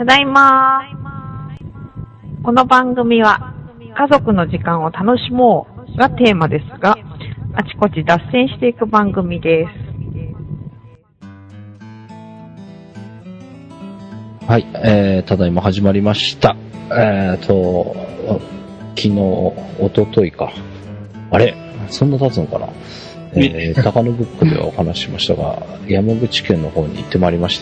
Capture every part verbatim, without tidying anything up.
ただいま。この番組は家族の時間を楽しもうがテーマですが、あちこち脱線していく番組です。 はい、えー、ただいま始まりました。えーと、昨日、一昨日か。あれそんな経つのかな。えー、高野ブックではお話ししましたが、山口県の方に行ってまいりまして、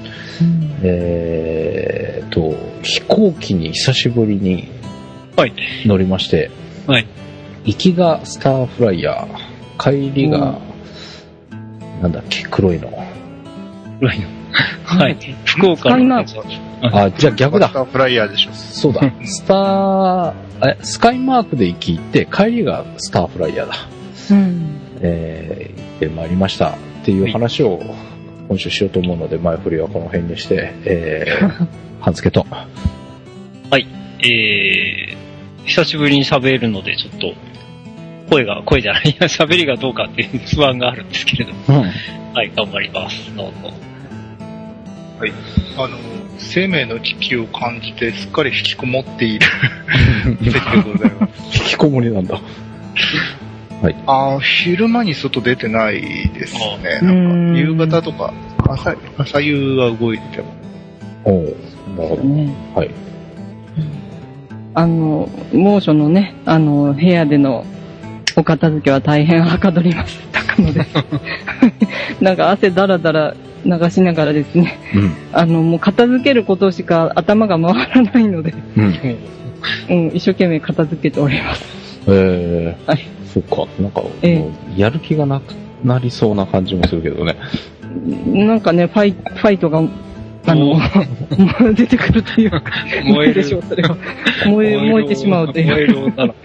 えーと、飛行機に久しぶりに乗りまして、はい、行きがスターフライヤー、帰りが、なんだっけ、黒いの。 黒いの。はい。福岡の。 あ、じゃあ逆だ。 スターフライヤーでしょ。 そうだ。スター、え、スカイマークで行き行って、帰りがスターフライヤーだ。うん。えー、行ってまいりましたっていう話を今週しようと思うので、前振りはこの辺にして、えー、半助と。 はい。えー、久しぶりに喋るので、ちょっと、声が、声じゃない、喋りがどうかっていう不安があるんですけれども。うん、はい、頑張ります。どうぞ。 はい。あの、生命の危機を感じて、すっかり引きこもっている席でございます。 引きこもりなんだ。はい。 ああ、昼間に外出てないですね。なんか、夕方とか、朝、朝夕は動いても。 おお、なるほど。ね、はい。 あの、猛暑のね、あの、部屋でのお片付けは大変はかどりましたので、なんか汗だらだら流しながらですね、うん、あの、もう片付けることしか頭が回らないので、うんうん、一生懸命片付けております。 えー、はい。そっか、なんか、えー、やる気がなくなりそうな感じもするけどね。 なんかね、ファイ、ファイトが、あの、出てくるというか、燃えるでしょう、それは。燃え、燃えてしまうという。燃える女の子。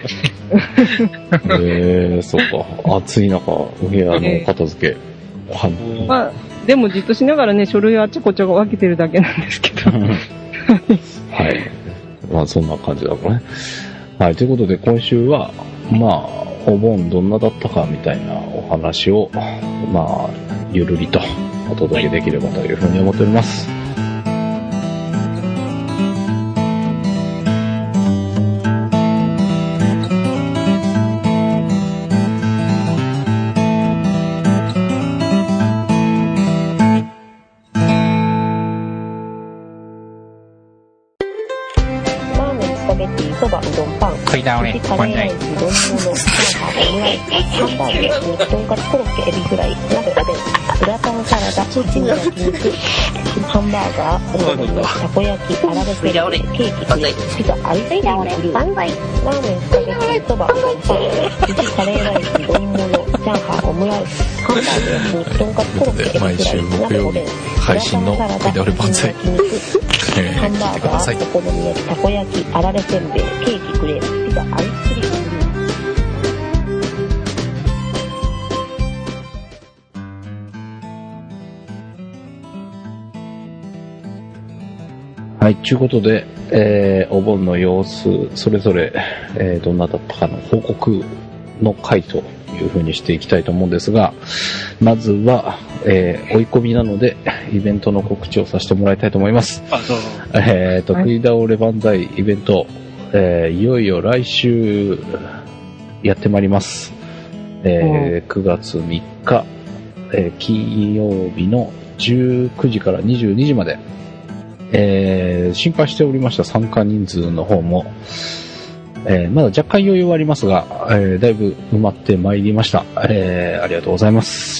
えー、そっか、暑い中、お部屋の片付け。えー、まあ、でもじっとしながらね、書類をあっちこっちが分けてるだけなんですけど。はい。 まあ、そんな感じだろうね。はい、ということで、今週は、まあ、お盆どんなだったかみたいなお話を、まあ、ゆるりとお届けできればというふうに思っております。 食い倒れ、こんない。 丼物、チャーハン、オムライス、ハンバーグ、焼肉、とんかつ、コロッケ、エビフライ、鍋、おでん、グラタンサラダ、チキン、焼肉、ハンバーガー、お好み焼き、たこ焼き、あられせんべい、ケーキ、クレープ、ピザ、アイスクリーム、ブルー、ラーメン、スパゲッティ、そば、うどん、パン、寿司、カレーライス、丼物、チャーハン、オムライス、ハンバーグ、焼肉、とんかつ、コロッケ、エビフライ、 毎週木曜日配信の食い倒れ万歳。 ハンバーガー、お好み焼き、たこ焼き、あられせんべい、ケーキ、クレープ、ピザ、アイスクリーム。 はい、ということで、えー、お盆の様子、それぞれ、えー、どんなだったかの報告の回というふうにしていきたいと思うんですが、まずは、えー、追い込みなので、イベントの告知をさせてもらいたいと思います。 あ、どうぞ。 えーと、食い倒れ万歳イベント、えー、いよいよ来週、やってまいります。えー、くがつみっか、えー、金曜日のじゅうくじからにじゅうにじまで、えー、心配しておりました参加人数の方も、えー、まだ若干余裕はありますが、えー、だいぶ埋まってまいりました。えー、ありがとうございます。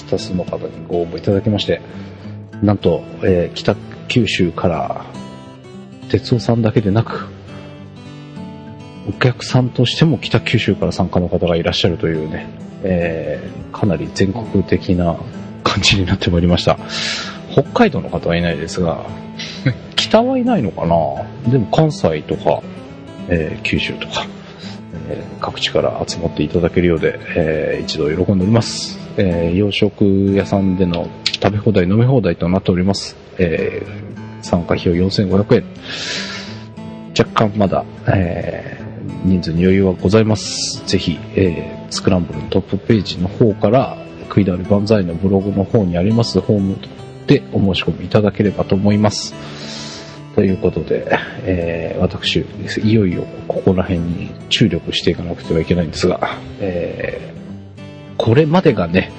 多数の方にご応募いただきまして、なんと、えー、北九州から哲夫さんだけでなく、お客さんとしても北九州から参加の方がいらっしゃるというね、えー、かなり全国的な感じになってまいりました。北海道の方はいないですが、北はいないのかな。でも関西とか、えー、九州とか、えー、各地から集まっていただけるようで、えー、一度喜んでおります。えー、洋食屋さんでの食べ放題飲み放題となっております。えー、参加費用よんせんごひゃくえん。若干まだ、えー、人数に余裕はございます。ぜひ、えー、スクランブルのトップページの方から食い倒れ万歳のブログの方にありますホームでお申し込みいただければと思います。 ということで、えー、私、いよいよここら辺に注力していかなくてはいけないんですが、えー、これまでがね、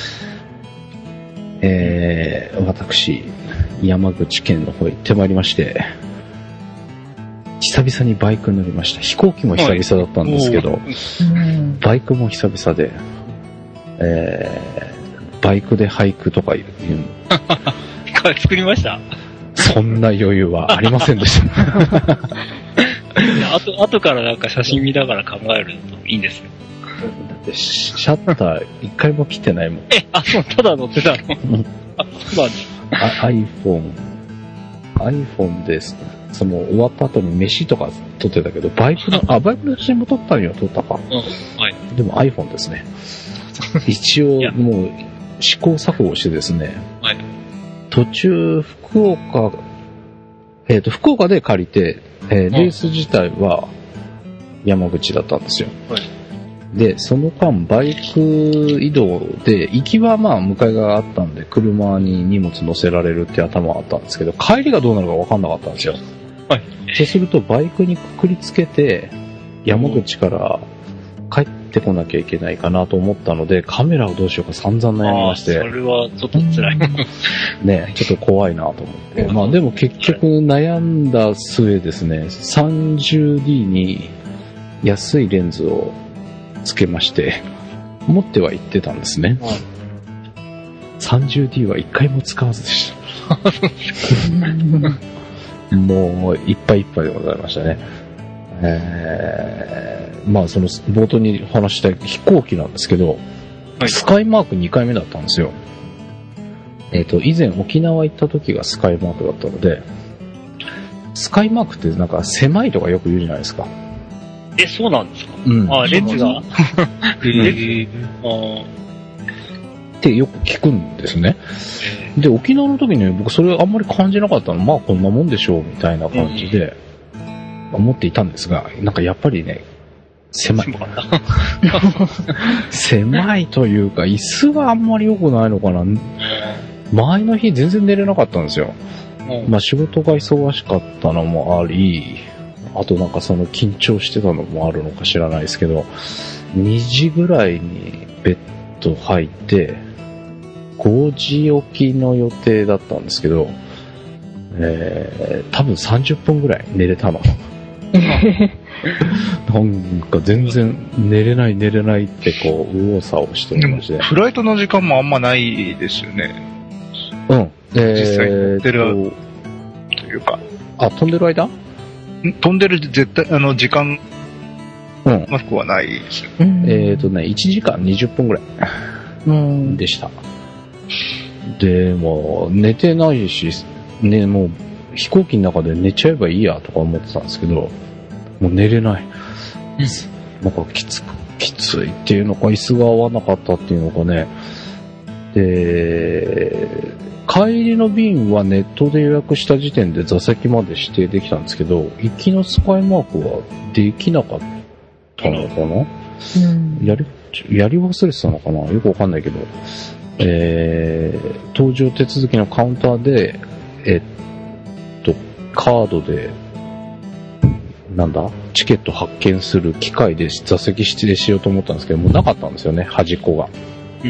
えー、私、山口県の方へ行ってまいりまして、久々にバイクに乗りました。飛行機も久々だったんですけど、バイクも久々で、えー、バイクで俳句とかいう。 これ作りました？ そんな余裕はありませんでした。 あと、後からなんか写真見ながら考えるといいんですよ。 だってシャッター一回も切ってないもん。 え、あ、そう、ただ乗ってたの。あ、そうなんです。 iPhone、iPhone です。その終わった後に飯とか撮ってたけど、バイクの、あ、バイクの写真も撮ったには撮ったか。 うん、はい。 でも iPhone ですね。一応もう試行錯誤してですね。 はい。 途中、福岡、えっと、福岡で借りて、えー、レース自体は山口だったんですよ。 はい。 で、その間、バイク移動で、行きはまあ、向かいがあったんで、車に荷物乗せられるって頭があったんですけど、帰りがどうなるか分かんなかったんですよ。 はい。 そうすると、バイクにくくりつけて、山口から帰ってこなきゃいけないかなと思ったので、カメラをどうしようか散々悩みまして。 それはちょっと辛い。 ね、ちょっと怖いなと思って。まあでも結局悩んだ末ですね、さんじゅうディー に安いレンズをつけまして、持っては行ってたんですね。はい、さんじゅうディー は一回も使わずでした。もういっぱいいっぱいでございましたね。えー、まあその冒頭に話した飛行機なんですけど、はい、スカイマークにかいめだったんですよ。えっと、以前沖縄行った時がスカイマークだったので、スカイマークってなんか狭いとかよく言うじゃないですか。 え、そうなんですか？ うん。 あ、レンズがレンズあってよく聞くんですね。で、沖縄の時に僕それあんまり感じなかったの、まあこんなもんでしょうみたいな感じで思っていたんですが、なんかやっぱりね、狭い。狭いというか、椅子があんまり良くないのかな。前の日全然寝れなかったんですよ。まあ仕事が忙しかったのもあり、あとなんかその緊張してたのもあるのか知らないですけど、にじぐらいにベッド入って、ごじ起きの予定だったんですけど、えー、多分さんじゅっぷんぐらい寝れたの。なんか全然寝れない寝れないってこう、右往左往しておりまして。 フライトの時間もあんまないですよね。 うん。えー、 実際乗ってるというか。 あ、飛んでる間？ 飛んでる絶対、あの、時間、 うん。 マスクはないですよ。 えーとね、いちじかんにじゅっぷんぐらい。うん。でした。で、もう、寝てないし、ね、もう、飛行機の中で寝ちゃえばいいやとか思ってたんですけど、もう寝れない。なんかきつく、きついっていうのか、椅子が合わなかったっていうのかね。で、帰りの便はネットで予約した時点で座席まで指定できたんですけど、行きのスカイマークはできなかったのかな、うん、やり、やり忘れてたのかなよくわかんないけど、えー、搭乗手続きのカウンターで、えっと、カードで、なんだチケット発券する機械で座席指定しようと思ったんですけど、もうなかったんですよね、端っこが。うん。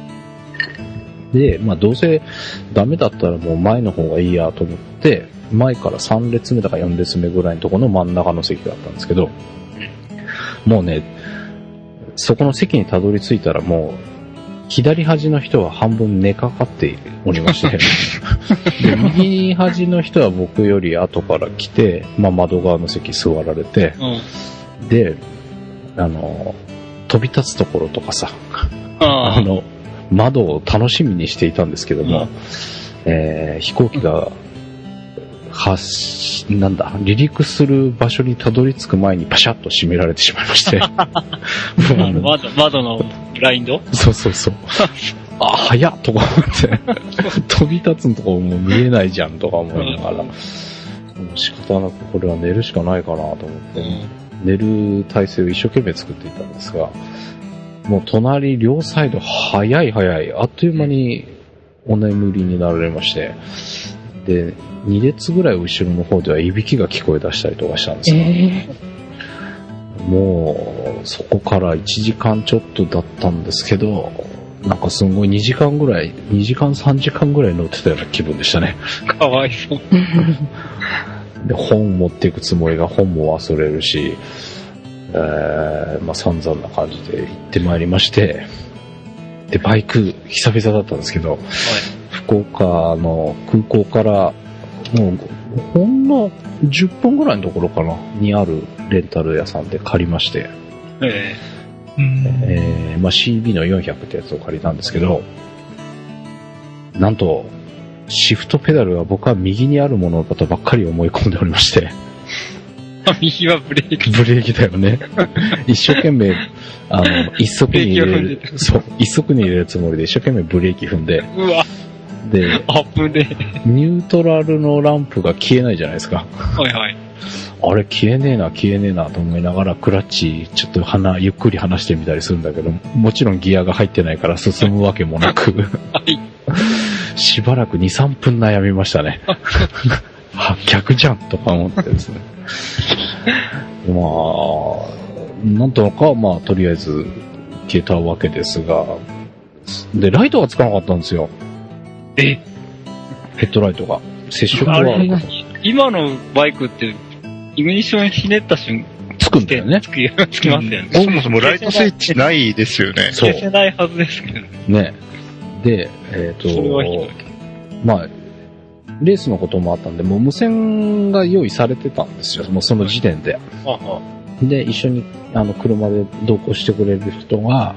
で、まあどうせダメだったらもう前の方がいいやと思って、前からさん列目だかよん列目ぐらいのところの真ん中の席だったんですけど、もうね、そこの席にたどり着いたらもう、左端の人は半分寝かかっておりまして、で右端の人は僕より後から来て、まあ窓側の席座られて、うん、で、あの、飛び立つところとかさ、ああの、窓を楽しみにしていたんですけども、うん、えー、飛行機が、発、なんだ、離陸する場所にたどり着く前にパシャッと閉められてしまいまして。 窓、窓のブラインド？ そうそうそう。あ、早っとか思って、飛び立つのとかも見えないじゃんとか思いながら、もう仕方なくこれは寝るしかないかなと思って、うん、寝る体勢を一生懸命作っていたんですが、もう隣両サイド早い早い、あっという間にお眠りになられまして、 で、に列ぐらい後ろの方ではいびきが聞こえ出したりとかしたんですよ。 えもう、そこからいちじかんちょっとだったんですけど、なんかすごいにじかんぐらい、にじかんさんじかんぐらい乗ってたような気分でしたね。 かわいそう。 で、本持っていくつもりが本も忘れるし、えー、まあ散々な感じで行ってまいりまして、で、バイク、久々だったんですけど、はい、福岡の空港から、もう、ほんのじゅっぷんぐらいのところかな、にあるレンタル屋さんで借りまして、 えーえー、まあ シービー のよんひゃくってやつを借りたんですけど、なんと、シフトペダルが僕は右にあるものだとばっかり思い込んでおりまして、 右はブレーキ。 ブレーキだよね。一生懸命、あの、一足に入れる、そう、一足に入れるつもりで一生懸命ブレーキ踏んで、 うわ。 で、 あぶねえ。ニュートラルのランプが消えないじゃないですか。 はいはい。 あれ消えねえな、消えねえなと思いながら、クラッチ、ちょっと鼻、ゆっくり離してみたりするんだけど、もちろんギアが入ってないから進むわけもなく、はい。しばらくに、さんぷん悩みましたね。あ、逆じゃんとか思ってですね。まあ、なんとか、まあ、とりあえず消えたわけですが、で、ライトがつかなかったんですよ。 えヘッドライトが。接触は。 今のバイクって、イグニッションひねった瞬間、 つくんだよね。 つき、つきますよね。 そもそもライトスイッチないですよね。 消せないはずですけどね。で、えっ、ー、と、 それはひどい。 まあ、レースのこともあったんで、もう無線が用意されてたんですよ。もうその時点で。 ははで、一緒にあの車で同行してくれる人が、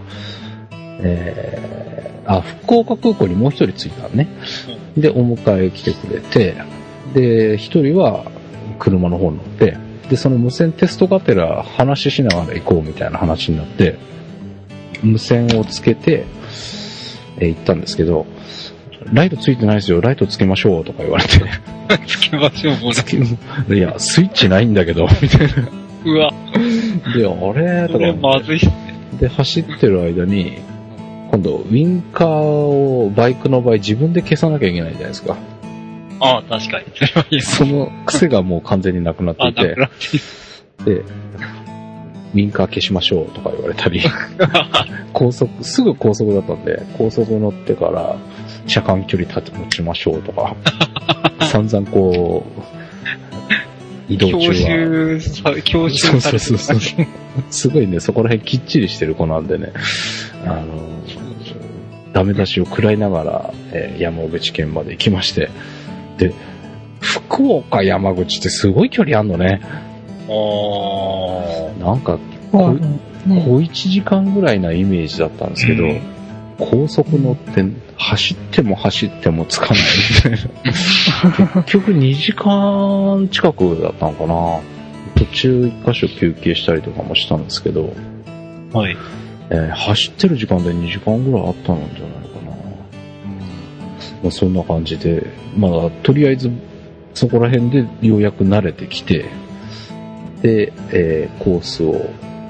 えー、あ、福岡空港にもう一人着いたのね。で、お迎え来てくれて、で、一人は車の方に乗って、で、その無線テストがてら話しながら行こうみたいな話になって、無線をつけて、えー、行ったんですけど、ライトついてないですよ、ライトつけましょうとか言われて。 つけましょう、もう。いや、スイッチないんだけど、みたいな。 うわ。 で、あれとか。 これまずいっすね。 で、走ってる間に、今度、ウィンカーをバイクの場合自分で消さなきゃいけないじゃないですか。 ああ、確かに。 その癖がもう完全になくなっていて。で、ウィンカー消しましょうとか言われたり、高速、すぐ高速だったんで、高速乗ってから車間距離立て持ちましょうとか、散々こう、移動中は。 教習、教習されてそうそうそう。すごいね、そこら辺きっちりしてる子なんでね、あの、ダメ出しを食らいながら、えー、山口県まで行きまして、で、福岡山口ってすごい距離あんのね。あー、なんかこ、ね、小いちじかんぐらいなイメージだったんですけど、うん、高速乗って走っても走ってもつかないみたいな。結局にじかん近くだったのかな。途中一箇所休憩したりとかもしたんですけど、 はい。 えー、走ってる時間でにじかんぐらいあったんじゃないかな。うん、まあ、そんな感じで、まあとりあえずそこら辺でようやく慣れてきて、で、えー、コースを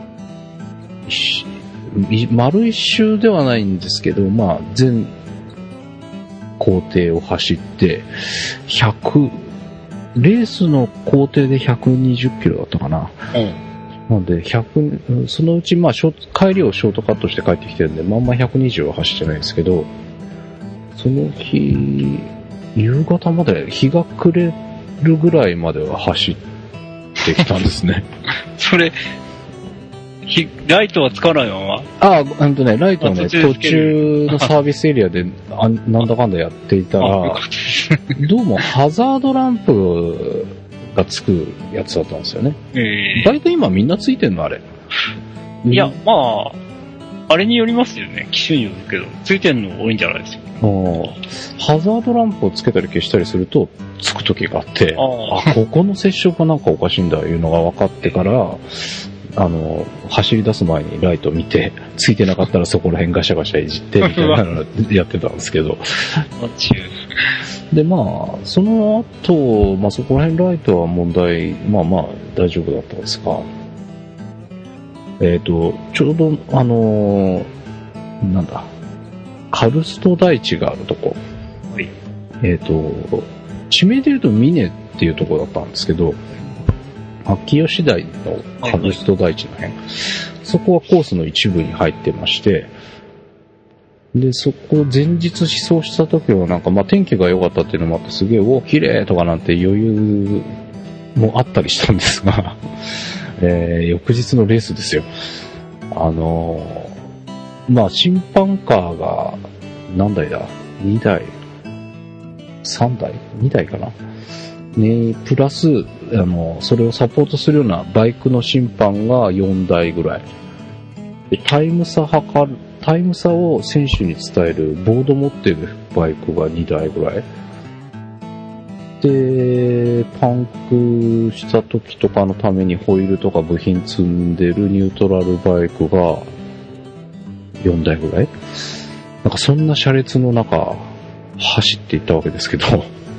丸一周ではないんですけど、まあ全工程を走ってひゃくレースの工程でひゃくにじゅっキロだったかな。うん、なんでひゃくそのうちまあショ帰りをショートカットして帰ってきてるんで、まあまあひゃくにじゅうは走ってないんですけど、その日夕方まで日が暮れるぐらいまでは走ってきたんですね。 それひライトはつかないまま？ ああ、ほんとね、ライトはね、途中のサービスエリアであなんだかんだやっていたら、どうもハザードランプがつくやつだったんですよね。えー、大体今みんなついてんのあれ。 いや、まあ、あれによりますよね。機種によるけど、ついてんの多いんじゃないですか。 ハザードランプをつけたり消したりすると、つく時があって、ああ、ここの接触がなんかおかしいんだいうのが分かってから、あの、走り出す前にライト見て、ついてなかったらそこら辺ガシャガシャいじってみたいなのやってたんですけど。で、まあ、その後、まあそこら辺ライトは問題、まあまあ大丈夫だったんですが、えっと、ちょうど、あの、なんだ、カルスト大地があるとこ。はい。えっと、 地名で言うと峰っていうところだったんですけど、秋吉台のカルスト台地の辺、そこはコースの一部に入ってまして、で、そこ前日試走した時はなんか、まあ、天気が良かったっていうのもあって、すげえ、お、綺麗とかなんて余裕もあったりしたんですが、えー、翌日のレースですよ。あのー、まあ、審判カーが何台だ ?に 台 ?さん 台 ?に 台かなね、プラス、あの、それをサポートするようなバイクの審判がよんだいぐらい。で、タイム差測る、タイム差を選手に伝えるボード持ってるバイクがにだいぐらい。で、パンクした時とかのためにホイールとか部品積んでるニュートラルバイクがよんだいぐらい。なんかそんな車列の中走っていったわけですけど、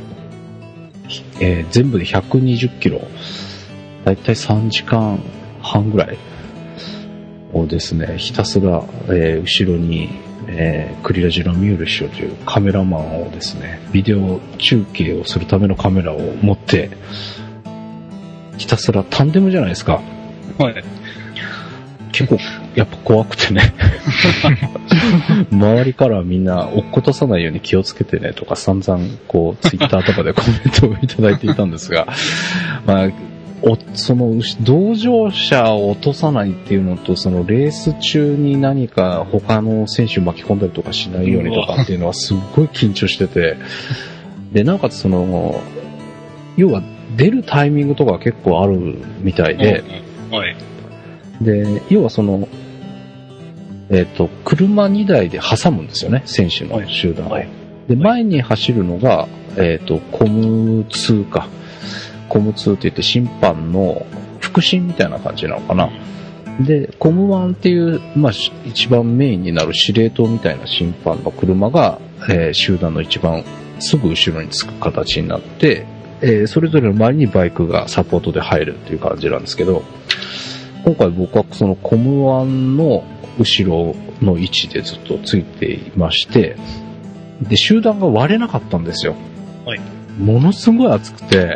えー、全部でひゃくにじゅっキロ、だいたいさんじかんはんぐらいをですね、ひたすら、えー、後ろに、えー、クリラジのミュール師匠というカメラマンをですね、ビデオ中継をするためのカメラを持って、ひたすらタンデムじゃないですか。 はい。 結構、やっぱ怖くてね。周りからみんな落っことさないように気をつけてねとか散々こうツイッターとかでコメントをいただいていたんですが、まあ、おその同乗者を落とさないっていうのと、そのレース中に何か他の選手巻き込んだりとかしないようにとかっていうのはすっごい緊張してて、でなおかつその要は出るタイミングとか結構あるみたいで、 はい。 で要はそのえっと車にだいで挟むんですよね、選手の集団を。はい、で前に走るのがえっとコムツーか。コムツーって言って審判の腹心みたいな感じなのかな。で、コムワンっていう、まあ、一番メインになる司令塔みたいな審判の車が、えー、集団の一番すぐ後ろにつく形になって、えー、それぞれの周りにバイクがサポートで入るっていう感じなんですけど、今回僕はそのコムワンの後ろの位置でずっとついていまして、で、集団が割れなかったんですよ。 はい。 ものすごい暑くて、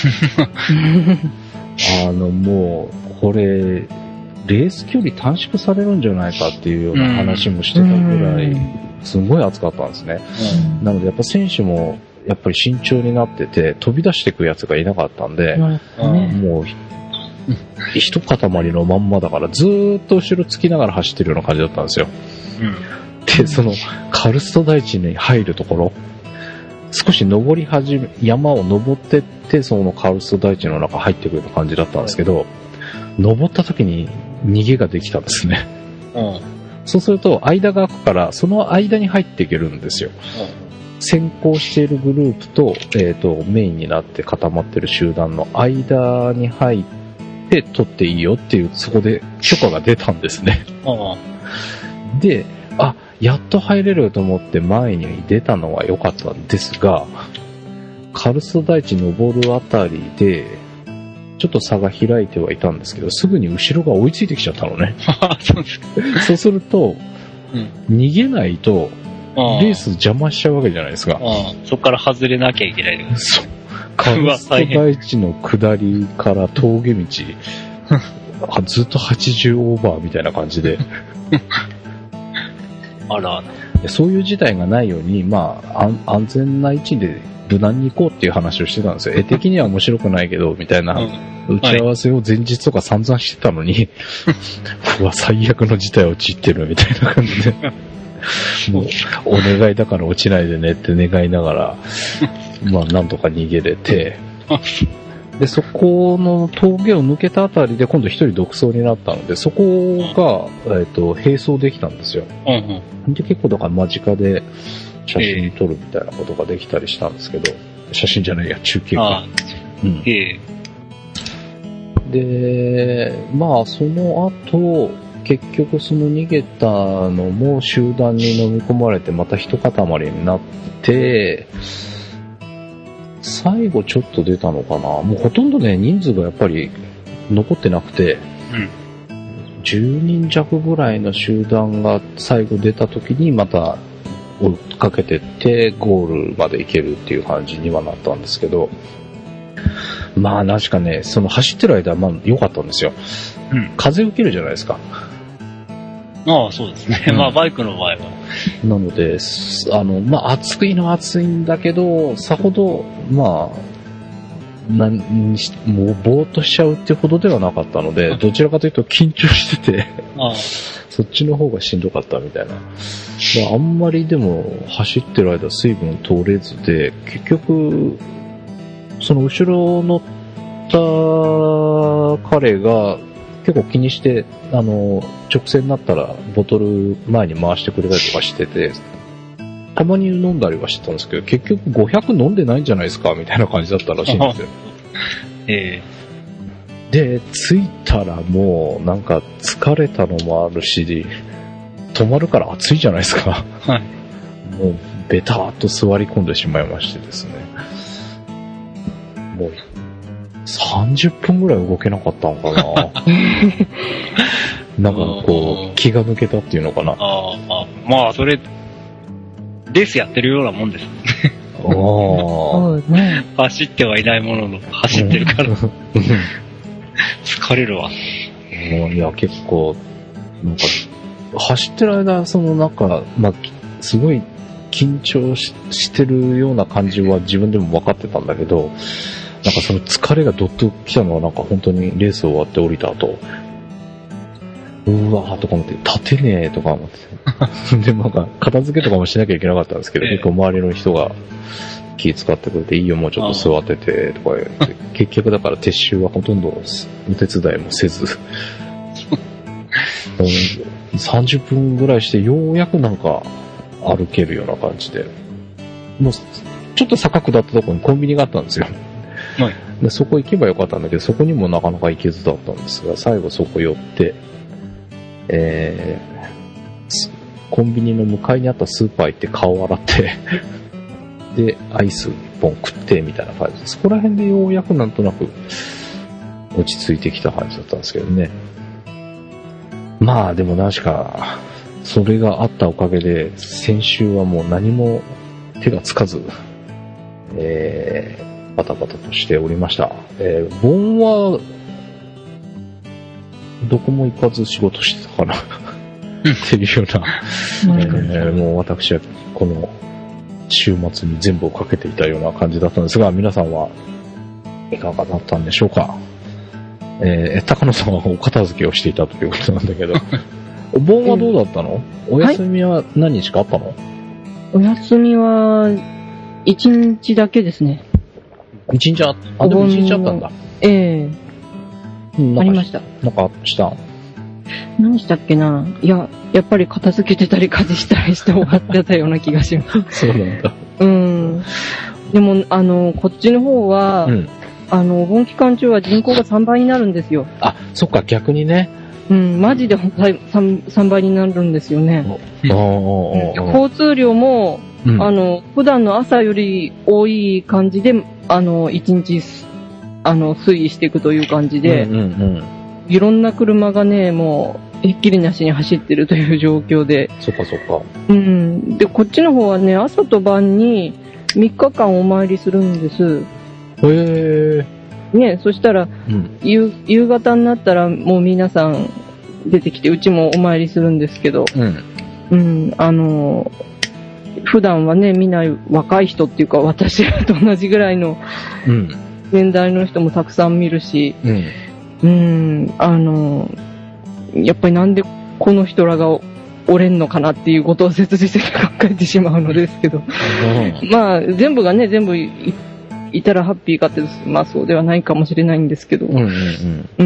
あのもうこれレース距離短縮されるんじゃないかっていうような話もしてたぐらいすごい暑かったんですね。なのでやっぱ選手もやっぱり慎重になってて飛び出していくやつがいなかったんで、もう一塊のまんまだからずーっと後ろつきながら走ってるような感じだったんですよ。でそのカルスト台地に入るところ、少し登り始め、山を登ってって、そのカルスト台地の中入ってくる感じだったんですけど、登った時に逃げができたんですね。うん、そうすると、間が空くから、その間に入っていけるんですよ。うん、先行しているグループと、えっと、メインになって固まってる集団の間に入って取っていいよっていう、そこで許可が出たんですね。うん、で、あ、やっと入れると思って前に出たのは良かったんですが、カルスト台地登るあたりでちょっと差が開いてはいたんですけど、すぐに後ろが追いついてきちゃったのね。そうですか。そうすると、うん、逃げないとレース邪魔しちゃうわけじゃないですか。 そこから外れなきゃいけない。 そう。カルスト台地の下りから峠道ずっとはちじゅうオーバーみたいな感じであら、 そういう事態がないように、まあ、安全な位置で無難に行こうっていう話をしてたんですよ。絵的には面白くないけど、みたいな打ち合わせを前日とか散々してたのに、うわ、最悪の事態陥ってるみたいな感じで、もう、お願いだから落ちないでねって願いながら、まあ、なんとか逃げれて、で、そこの峠を抜けたあたりで今度一人独走になったので、そこが、えっと、並走できたんですよ。うんうん、で、結構だから間近で写真撮るみたいなことができたりしたんですけど、写真じゃないや、中継か。うん、で、まあ、その後、結局その逃げたのも集団に飲み込まれてまた一塊になって、最後ちょっと出たのかな。もうほとんどね、人数がやっぱり残ってなくて、うん、じゅうにん弱ぐらいの集団が最後出た時にまた追っかけてってゴールまで行けるっていう感じにはなったんですけど、まあ確かね、その走ってる間はまあ良かったんですよ。うん、風受けるじゃないですか。 ああ、そうですね。うん、まあバイクの場合は。 なので、あの、まあ暑いのは暑いんだけど、さほど、まあ、何にしもうぼーっとしちゃうってほどではなかったので、どちらかというと緊張しててああそっちの方がしんどかったみたいな。まあ、あんまりでも走ってる間水分取れずで、結局、その後ろ乗った彼が結構気にして、あの、直線になったらボトル前に回してくれたりとかしてて、たまに飲んだりはしてたんですけど、結局ごひゃく飲んでないんじゃないですかみたいな感じだったらしいんですよ。えー、で、着いたらもうなんか疲れたのもあるし、止まるから暑いじゃないですか。はい。もうベターっと座り込んでしまいましてですね。もうさんじゅっぷんぐらい動けなかったのかな。なんかこう気が抜けたっていうのかな。ああ、まあそれレースやってるようなもんですね。ああ、走ってはいないものの走ってるから疲れるわ。 もういや結構なんか走ってる間そのなんかまあすごい緊張 し, してるような感じは自分でも分かってたんだけど、なんかその疲れがどっと来たのはなんか本当にレース終わって降りた後、うわーとか思って立てねえとか思ってでなんか片付けとかもしなきゃいけなかったんですけど、結構周りの人が気遣ってくれて、いいよもうちょっと座っててとか言って結局だから撤収はほとんどお手伝いもせずさんじゅっぷんぐらいしてようやくなんか歩けるような感じで、もうちょっと坂下ったところにコンビニがあったんですよ。はい、でそこ行けばよかったんだけど、そこにもなかなか行けずだったんですが、最後そこ寄って、えー、コンビニの向かいにあったスーパー行って顔洗ってでアイスいっぽん食ってみたいな感じで、そこら辺でようやくなんとなく落ち着いてきた感じだったんですけどね。まあでも確かそれがあったおかげで先週はもう何も手がつかず、えー、バタバタとしておりました。えー、盆はどこも行かず仕事してたかなっていうような、えー、もう私はこの週末に全部をかけていたような感じだったんですが、皆さんはいかがだったんでしょうか。えー、高野さんはお片付けをしていたということなんだけどお盆はどうだったの？お休みは何日かあったの？ お休みはいちにちだけですね。 いちにちあ、あ、でもいちにちあったんだ。 ええー、ありました。 なんかした何したっけな。いや、やっぱり片付けてたり家事したりして終わってたような気がします。 そうなんだ。 うん。でも、あの、こっちの方は、うん、あの、お盆期間中は人口がさんばいになるんですよ。 あ、そっか、逆にね。 うん、マジで 3, 3倍になるんですよね。交通量も、うん、あの、普段の朝より多い感じで、あの、一日、あの、推移していくという感じで、うんうんうん、いろんな車がね、もう、ひっきりなしに走ってるという状況で。 そっかそっか。 うん。で、こっちの方はね、朝と晩にみっかかんお参りするんです。 へー。 ね、そしたら、うん、夕, 夕方になったらもう皆さん出てきて、うちもお参りするんですけど、うん、うん、あの、普段はね、見ない若い人っていうか、私らと同じぐらいの年代の人もたくさん見るし、うん、うん、あの、やっぱりなんでこの人らがおれんのかなっていうことを切実に考えてしまうのですけど、うん、まあ、全部がね、全部いたらハッピーかって、まあそうではないかもしれないんですけど、うん、うんうん、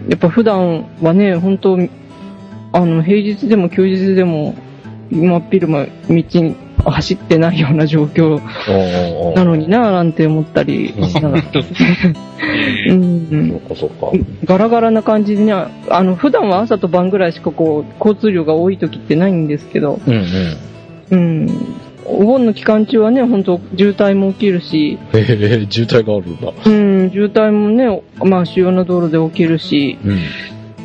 やっぱ普段はね、本当あの平日でも休日でも真っ昼間道に走ってないような状況なのになぁなんて思ったりしながら、うん、そうかそうか、ガラガラな感じでね、あの普段は朝と晩ぐらいしかこう交通量が多い時ってないんですけど、うん、うんうんお盆の期間中はね、本当渋滞も起きるし。 へえ、渋滞があるんだ。 うん、渋滞もね、まあ主要な道路で起きるし。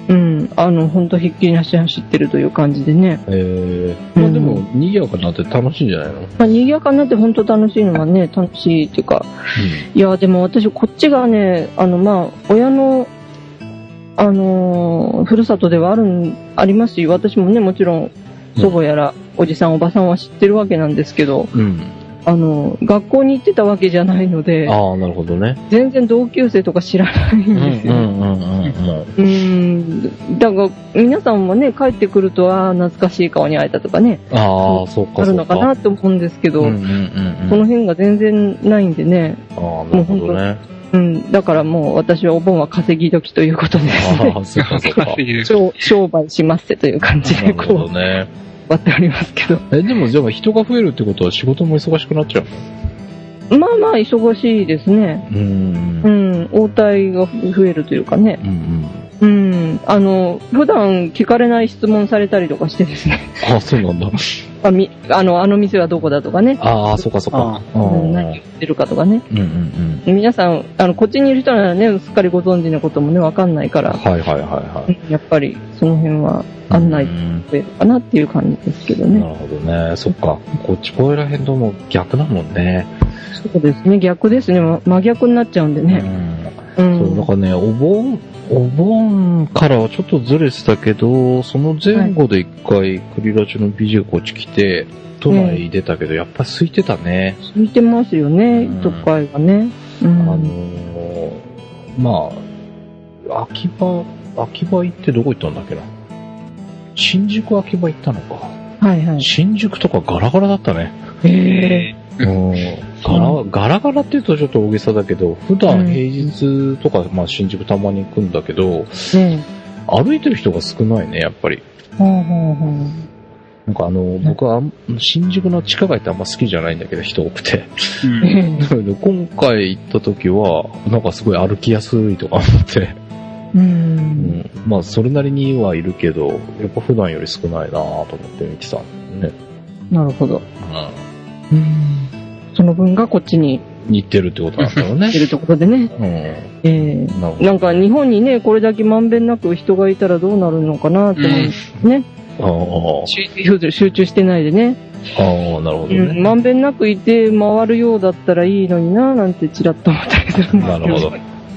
うん、あの、ほんとひっきりなし走ってるという感じでね。 えー、まあでも、賑やかになって楽しいんじゃないの？ まあ、賑やかになってほんと楽しいのはね、楽しいっていうか、うん、いや、でも私、こっちがね、あの、まあ、親の、あのー、ふるさとではあるん、ありますし、私もね、もちろん、祖母やら、おじさん、おばさんは知ってるわけなんですけど、うん、あの、学校に行ってたわけじゃないので、 ああ、なるほどね。 全然同級生とか知らないんですよ。うん、うん、うん、うん。だから、皆さんもね、帰ってくると、ああ、懐かしい顔に会えたとかね。 ああ、そうか、そうか。 あるのかなって思うんですけど、うんうんうんうん、その辺が全然ないんでね。 ああ、なるほどね。 うん、だからもう私はお盆は稼ぎ時ということでですね。 ああ、そうかそうか。 商売しますってという感じでこう。なるほどね。割っておりますけど。 え、でもじゃあ人が増えるってことは仕事も忙しくなっちゃうの？まあまあ忙しいですね。うん。うん。応対が増えるというかね。うんうん。うん。あの、普段聞かれない質問されたりとかしてですね。 あ、そうなんだ。 あ, みあの、あの店はどこだとかね。 ああ、そっかそっか。 何言ってるかとかね。うんうんうん。皆さん、あの、こっちにいる人ならね、すっかりご存知のこともね、わかんないから。 はいはいはいはい。 やっぱり、その辺は案内増えるかなっていう感じですけどね。 なるほどね。そっか。こっちこら辺とも逆だもんね。 そうですね、逆ですね。真逆になっちゃうんでね。 うん。うん、そう、だからね、お盆、お盆からはちょっとずれてたけど、その前後で一回、クリラジの ビージェー こっち来て、都内出たけど、やっぱ空いてたね。 空いてますよね、都会がね。 うん、あのー、まあ、秋葉、秋葉行ってどこ行ったんだっけな。新宿秋葉行ったのか。 はいはい。 新宿とかガラガラだったね。 へぇー。うんガラ、ガラガラって言うとちょっと大げさだけど、普段平日とか、うん、まあ新宿たまに行くんだけど、うん、歩いてる人が少ないね、やっぱり。 うんうんうん、 なんかあの、僕は新宿の地下街ってあんま好きじゃないんだけど、人多くて。うん、今回行った時は、なんかすごい歩きやすいとか思って。うんうん、まあそれなりにはいるけど、やっぱ普段より少ないなぁと思って見てたんね。 なるほど。うんうんその分がこっちに似てるってことなんだろうね。 似てるってことでね。うん、えー、な, なんか日本にね、これだけまんべんなく人がいたらどうなるのかなって思うね。うん、あ集, 集中してないでね。 ああ、なるほどね、 うん。まんべんなくいて回るようだったらいいのにななんてちらっと思ったりするんですけど。 なるほど。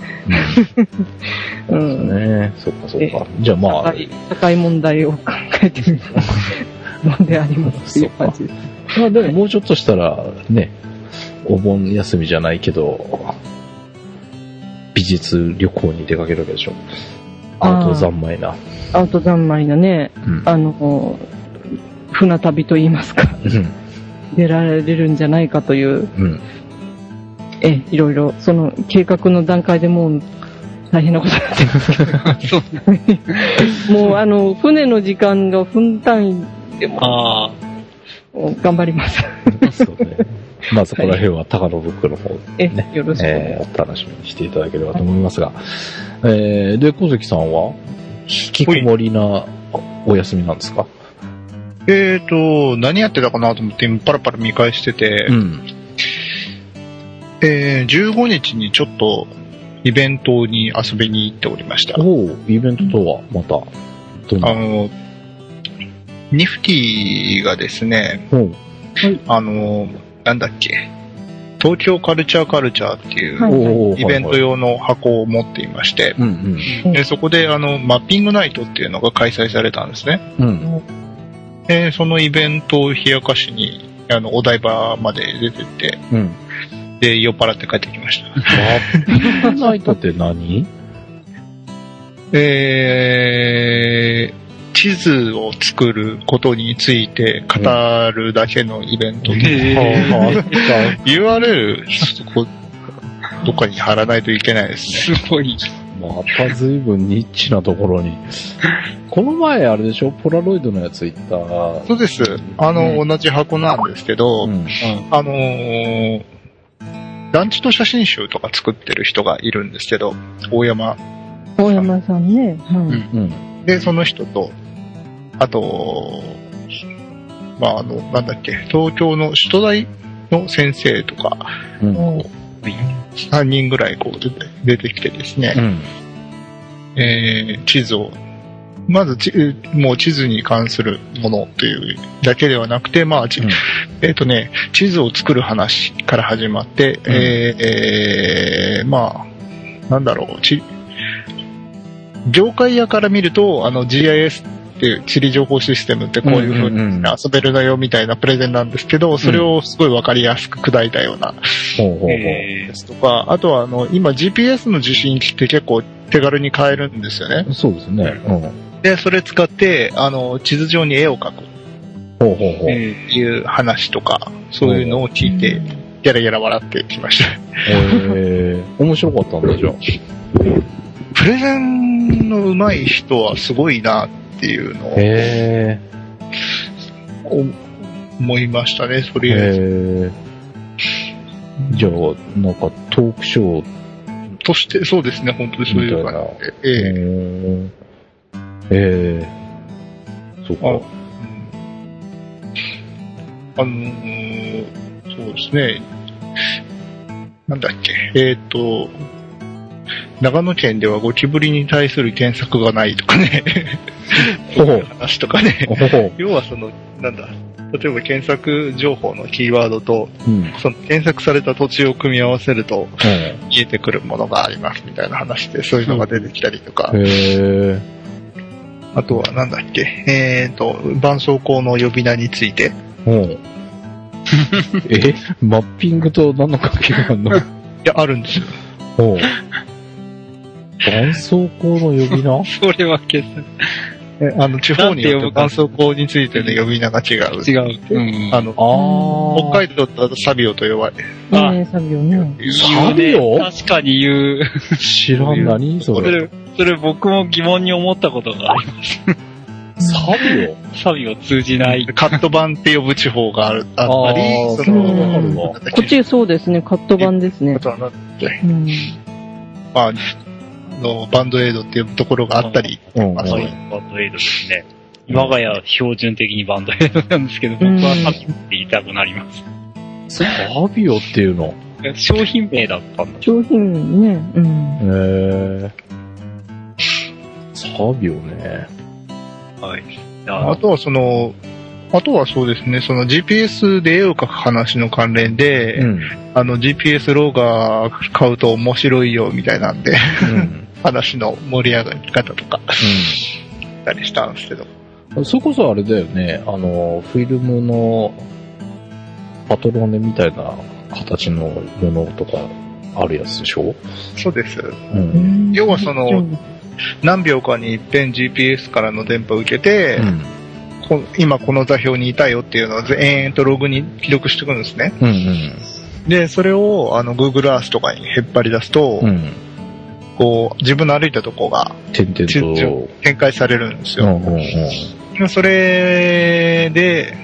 うん。うん、ねそっかそっか。じゃあまあ。 社会問題を考えてみるのでありますっていう感じです。 まあでももうちょっとしたらね、お盆休みじゃないけど、美術旅行に出かけるわけでしょ。アウト三昧な。 アウト三昧なね、うん、あの、船旅と言いますか、うん、出られるんじゃないかという、うん、え、いろいろ、その計画の段階でもう大変なことになってますけど。もうあの、船の時間が分単位でも、あ頑張ります。 そうね。まあそこら辺は高野ブックの方でね、 よろしくえー、楽しみにしていただければと思いますが、はい、えー、で、小関さんは引きこもりなお休みなんですか？ えーと、何やってたかなと思って今パラパラ見返してて、うん、えー、じゅうごにちにちょっとイベントに遊びに行っておりました。 おお、イベントとはまたどんな？ あの、ニフティがですね、はい、あの、なんだっけ、東京カルチャーカルチャーっていうイベント用の箱を持っていまして、でそこであのマッピングナイトっていうのが開催されたんですね。うん、でそのイベントを冷やかしにあのお台場まで出てって、うん、で酔っ払って帰ってきました。 マッピングナイトって何？ えー地図を作ることについて語るだけのイベントで、うん、ユーアールエル ちょっとこどっかに貼らないといけないですね。 すごい。 また随分ニッチなところに。この前あれでしょ、ポラロイドのやつ行った。 そうです。あの、うん、同じ箱なんですけど、うんうん、あのー、団地と写真集とか作ってる人がいるんですけど、大山。 大山さんね。 はいうん、で、その人と、あと、まあ、あの、なんだっけ、東京の首都大の先生とか、うん、さんにんぐらいこう出て、出てきてですね、うん、えー、地図をまずち、もう地図に関するものというだけではなくて、まあ、ちうん、えっ、ー、とね、地図を作る話から始まって、うん、えー、まあ、なんだろう、ち、業界屋から見ると、あの ジーアイエスっていう地理情報システムってこういう風に遊べるのよみたいなプレゼンなんですけど、それをすごいわかりやすく砕いたような、うん、えー、ですとか、あとはあの、今 ジーピーエス の受信機って結構手軽に買えるんですよね。 そうですね。うん、 で、それ使って、あの、地図上に絵を描く。 ほうほうほう。 っていう話とか、そういうのを聞いて、ギャラギャラ笑ってきました。 へー、面白かったんだ、じゃあ。 プレゼンの上手い人はすごいなっていうのを、 へー、思いましたね、とりあえず。 じゃあ、なんかトークショーとして、そうですね、本当にそういう感じで。えーえー、そうか。 あ、あのー、そうですね。なんだっけ。えっ、ー、と、長野県ではゴキブリに対する検索がないとかね。そういう話とかね。要はその、なんだ、例えば検索情報のキーワードと、うん、その検索された土地を組み合わせると、見えてくるものがありますみたいな話で、そういうのが出てきたりとか。 うん、へー。 あとはなんだっけ、えっ、ー、と、絆創膏の呼び名について。 うん、え、マッピングと何の関係があるの？いや、あるんですよ。 おう。絆創膏の呼び名？ それは消す。 え、あの、地方によって絆創膏についての呼び名が違う。 違う。うん、 あの、あ北海道だとサビオと呼ばれる。 ああ、サビオね。 サビオ？ 確かに言う。 知らん、何それ。 それ、それ僕も疑問に思ったことがあります。 サビオ？ サビオ通じない。 カット版って呼ぶ地方がある、あったり、その、こっちそうですね、カット版ですね。 あとはなんだっけ。うん、まあ、のバンドエイドっていうところがあったり、 うんまあ、そういうバンドエイドですね。今がや標準的にバンドエイドなんですけど、僕はサビオって言いたくなります。 サビオっていうの？ 商品名だったんだ。 商品ね。うん。 へー。サビオね。 はい。 あ, あとはその、あとはそうですね、その ジーピーエス で絵を描く話の関連で、うん、あの ジーピーエス ローガー買うと面白いよみたいなんで、うん、話の盛り上がり方とか、うん、たりしたんですけど。 それこそあれだよね、あの、フィルムのパトロネみたいな形のものとかあるやつでしょ？ そうです。うん、要はその、何秒かに一遍 ジーピーエス からの電波を受けて、うんこ今この座標にいたよっていうのを延々とログに記録してくるんですね。うんうん、で、それをあの Google Earth とかに引っ張り出すと、うん、こう自分の歩いたとこが点々と展開されるんですよ。うんうんうん、それで、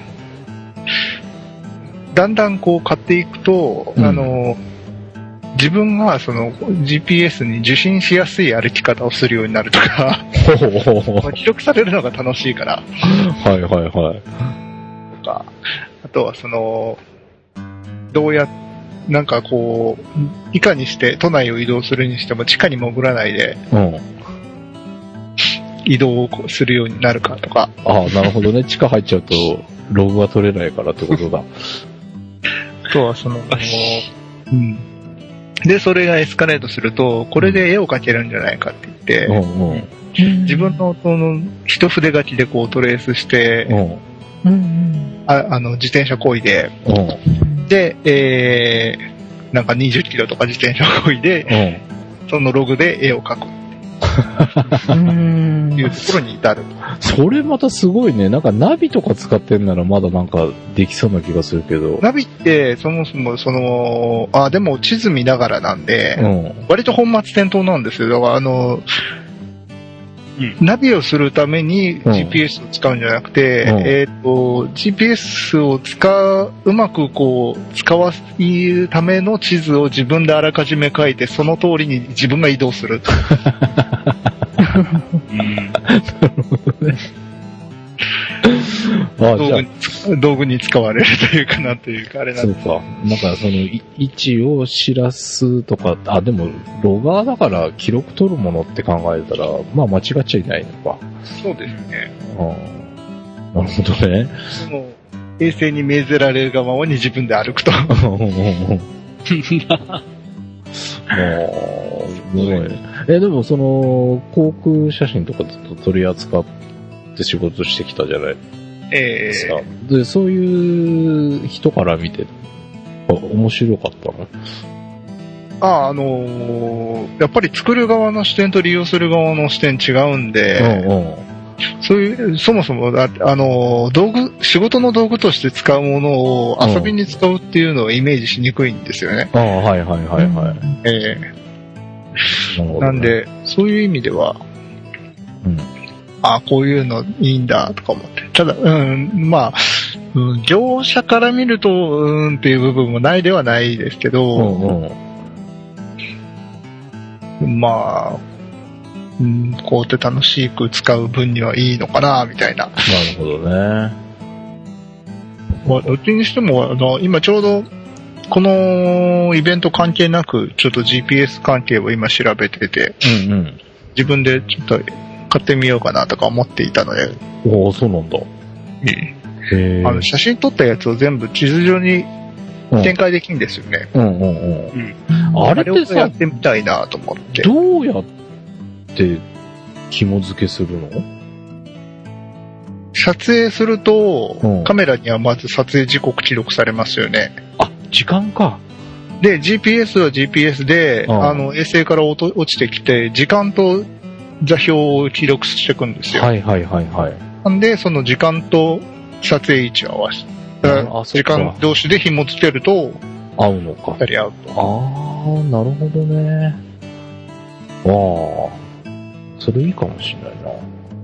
だんだんこう買っていくと、うん、あの、自分がその ジーピーエス に受信しやすい歩き方をするようになるとか記録されるのが楽しいからはいはいはいとか、あとはそのどうやなんかこういかにして都内を移動するにしても地下に潜らないで、うん、移動をするようになるかとか。 ああ、なるほどね。地下入っちゃうとログが取れないからってことだ。 あとはそのうんで、それがエスカレートすると、これで絵を描けるんじゃないかって言って、うんうん、自分のその一筆書きでこうトレースして、うん、あ, あの自転車こいで、うん、で、えー、なんかにじゅっキロとか自転車こいで、うん、そのログで絵を描く。っていうところに至る。 それまたすごいね。なんかナビとか使ってんならまだなんかできそうな気がするけど。 ナビってそもそもその、あ、でも地図見ながらなんで、うん、割と本末転倒なんですよ。だからあの、うん、ナビをするために ジーピーエス を使うんじゃなくて、うん、えっと、ジーピーエス を使う、うまくこう、使わすための地図を自分であらかじめ書いて、その通りに自分が移動する。うん、なるほどね。 あ道具に、道具に使われるというかなというか、あれなんそうか。なんかその、位置を知らすとか、あ、でも、ロガーだから記録取るものって考えたら、まあ間違っちゃいないのか。 そうですね。 あなるほどね。 その、衛星に命ぜられるがままに自分で歩くと。もう、 すごいね。え、でもその、航空写真とかずっと取り扱って仕事してきたじゃないですか。えー、で、そういう人から見て、面白かったの？ あ、あのー、やっぱり作る側の視点と利用する側の視点違うんで、うんうん、そういう、そもそも、あの、道具、仕事の道具として使うものを遊びに使うっていうのをイメージしにくいんですよね。 ああ、はいはいはいはい。 ええー。なんで、そういう意味では、うん、ああ、こういうのいいんだとか思って。ただ、うん、まあ、うん、業者から見ると、うんっていう部分もないではないですけど、うんうん、まあ、うん、こうやって楽しく使う分にはいいのかな、みたいな。 なるほどね。 まあ、どっちにしても、あの、今ちょうど、このイベント関係なく、ちょっと ジーピーエス 関係を今調べてて、うんうん、自分でちょっと買ってみようかなとか思っていたので。 おお、そうなんだ。 ええ。あの、写真撮ったやつを全部地図上に展開できるんですよね。うんうんうん。うん、あれってさ、やってみたいなと思って。 どうやって紐付けするの？ 撮影すると、うん、カメラにはまず撮影時刻記録されますよね。 あ、時間か。 で、ジーピーエス は ジーピーエス で、ああの、衛星から落ちてきて、時間と座標を記録していくんですよ。 はいはいはいはい。 なんで、その時間と撮影位置を合わせて、時間同士で紐付けると、 合うのか。 二人合うと。 あー、なるほどね。ああ、それいいかもしれないな。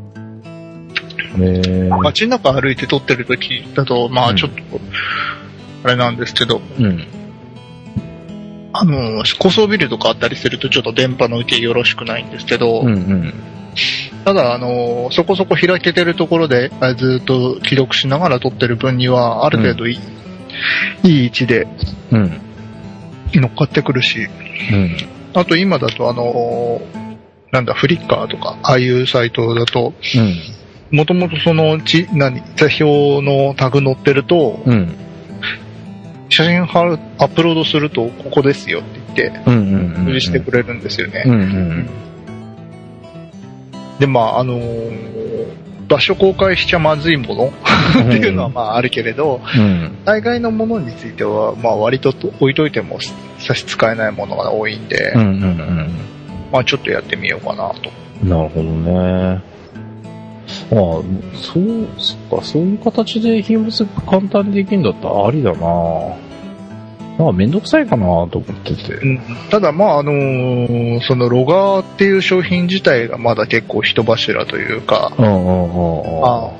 えー、 街の中歩いて撮ってる時だと、まあちょっと、うん、あれなんですけど、うん、あの、高層ビルとかあったりするとちょっと電波の受けよろしくないんですけど、うんうん、ただ、あの、そこそこ開けてるところでずっと記録しながら撮ってる分には、ある程度いい、うん、いい位置で乗っかってくるし、うん、あと今だとあの、なんだ、フリッカーとか、ああいうサイトだと、もともとそのち、何、座標のタグ載ってると、うん、写真貼る、アップロードすると、ここですよって言って、表示してくれるんですよね。うんうんうん、で、まあ、あのー、場所公開しちゃまずいものっていうのはまああるけれど、うん、大概のものについては、まあ割と置いといても差し支えないものが多いんで、うんうんうん、まあちょっとやってみようかなと。 なるほどね。ああ、そう、そっか、そういう形で紐付け簡単にできるんだったらありだな。なんかめんどくさいかなと思ってて。 うん、ただまああのー、そのロガーっていう商品自体がまだ結構人柱というか、うんうんうんうん、あ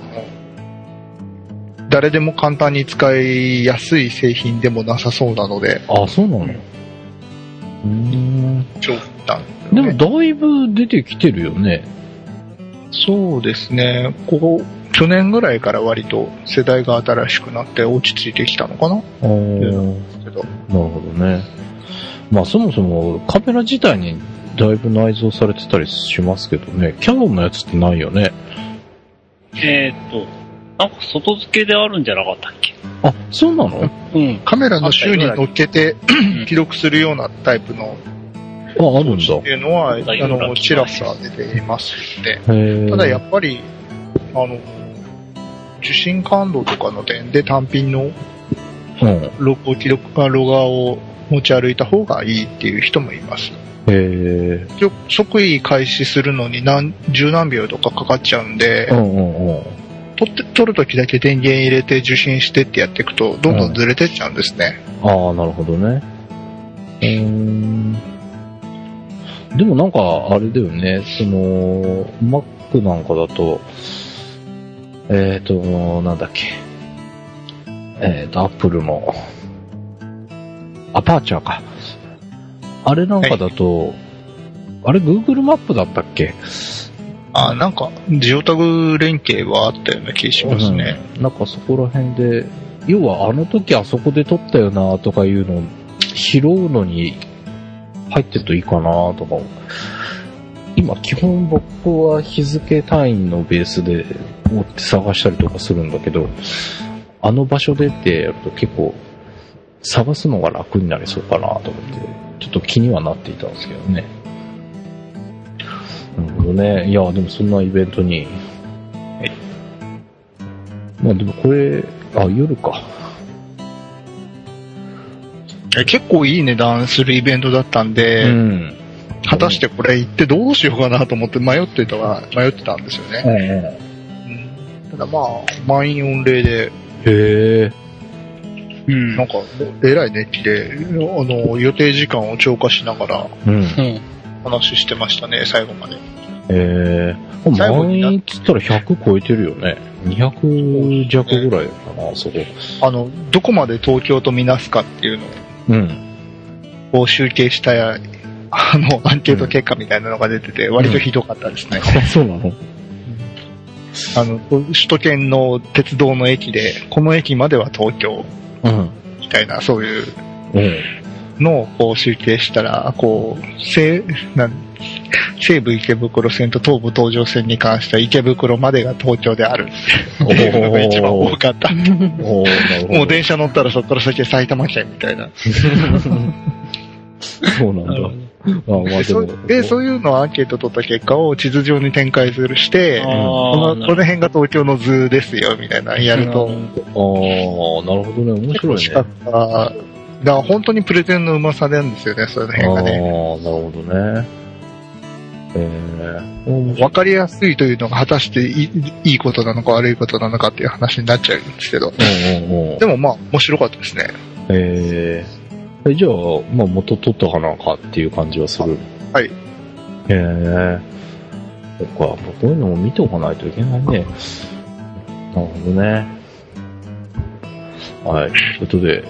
誰でも簡単に使いやすい製品でもなさそうなので。 あ、そうなの？うーん。ちょっと、ね。でもだいぶ出てきてるよね。 そうですね。ここ、去年ぐらいから割と世代が新しくなって落ち着いてきたのかな。なるほどね。まあそもそもカメラ自体にだいぶ内蔵されてたりしますけどね。キャノンのやつってないよね。 えーっと、なんか外付けであるんじゃなかったっけ？ あ、そうなの？ うん。カメラの周に乗っけて記録するようなタイプのあ、あるんだ。 っていうのは、あの、チラシが出ていますね。ただやっぱり、あの、受信感度とかの点で単品のロゴ記録、ロガーを持ち歩いた方がいいっていう人もいます。へー。即位開始するのに何、十何秒とかかかっちゃうんで、うんうんうん、撮って、撮るときだけ電源入れて受信してってやっていくと、どんどんずれてっちゃうんですね。 うん、ああ、なるほどね。うーん。でもなんか、あれだよね、その、Mac なんかだと、えっと、なんだっけ、えっと、Apple の、アパーチャーか。あれなんかだと、はい、あれ Google マップだったっけあ、なんか、ジオタグ連携はあったような気がしますね、 うん。なんかそこら辺で、要はあの時あそこで撮ったよなとかいうのを拾うのに入ってるといいかなとか。今基本僕は日付単位のベースで持って探したりとかするんだけど、あの場所でってやると結構探すのが楽になりそうかなと思って、ちょっと気にはなっていたんですけどね。なるほどね。いや、でもそんなイベントに。はい。まあでもこれ、あ、夜か。 結構いい値段するイベントだったんで、うん、果たしてこれ行ってどうしようかなと思って迷ってたは迷ってたんですよね。うん、ただまあ、満員御礼で、 へー。 うん、なんか、えらい熱気で、あの、予定時間を超過しながら、うん、話してましたね、最後まで。 へー。満員っつったらひゃく超えてるよね。にひゃく弱ぐらいかな、そこ。 あの、どこまで東京とみなすかっていうのを、うん。を集計したや、あの、アンケート結果みたいなのが出てて、うん、割とひどかったですね。 うん、そうなの？ あの、首都圏の鉄道の駅で、この駅までは東京、うん、みたいな、そういうのをこう集計したら、こう、西、なん西武池袋線と東武東上線に関しては池袋までが東京であるっていうのが一番多かった。もう電車乗ったらそこから先は埼玉県みたいな。 そうなんだ。あまあ、 でそで、そういうのをアンケート取った結果を地図上に展開するして、この、この辺が東京の図ですよ、みたいなのやると。ああ、 なるほどね。面白いね。 だから本当にプレゼンのうまさなんですよね、そういう辺がね。 ああ、なるほどね。えー、わかりやすいというのが果たしてい い, いいことなのか悪いことなのかっていう話になっちゃうんですけど。うんうんうん、でもまあ、面白かったですね。 えー、じゃあ、まあ元取ったかなかっていう感じはする。 はい。 えー、そっか、こういうのも見ておかないといけないね。なるほどね。はい。ということで、